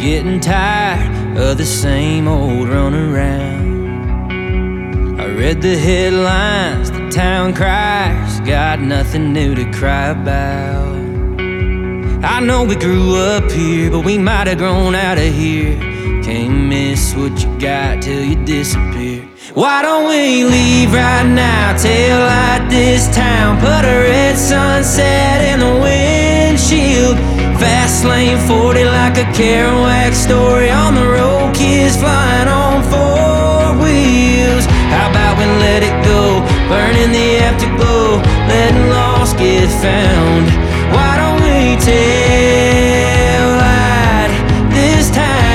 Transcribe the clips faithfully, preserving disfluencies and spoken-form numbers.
getting tired of the same old runaround. I read the headlines, the town cries, got nothing new to cry about. I know we grew up here, but we might have grown out of here. Can't miss what you got till you disappear. Why don't we leave right now, tail light this town, put a red sunset in the windshield. Fast lane forty like a Kerouac story, on the road, kids flying on four wheels. How about we let it go, burning the afterglow, letting lost get found. Why don't we tail light this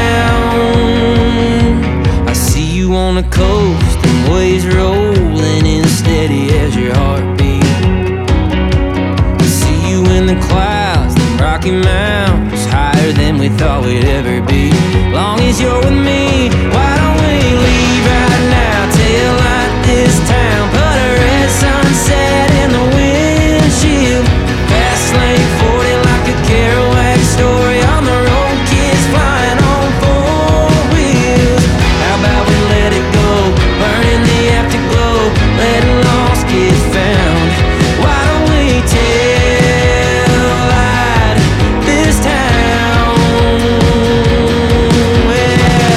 town? I see you on the coast and waves rolling in steady as your heartbeat. I see you in the clouds, them Rocky Mountains, higher than we thought we'd ever be. Long as you're with me, why don't we leave right now, tail light this town, put a red sunset in the windshield. Fast lane forty like a Kerouac story, on the road, kids flying on four wheels. How about we let it go, burning the afterglow, letting lost get found. Why don't we tail light this town? Yeah.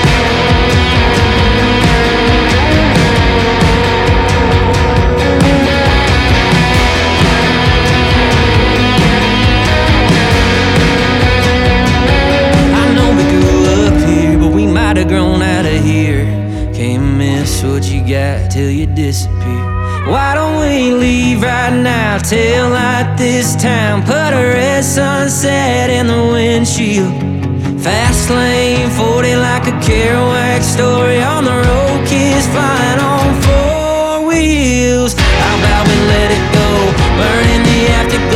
I know we grew up here, but we might have grown out of here. Can't miss what you got till you disappear. Why don't we leave right now, tail light this town, put a red sunset in the windshield. Fast lane forty like a Kerouac story, on the road, kids flying on four wheels. How about we let it go, burning the afterglow,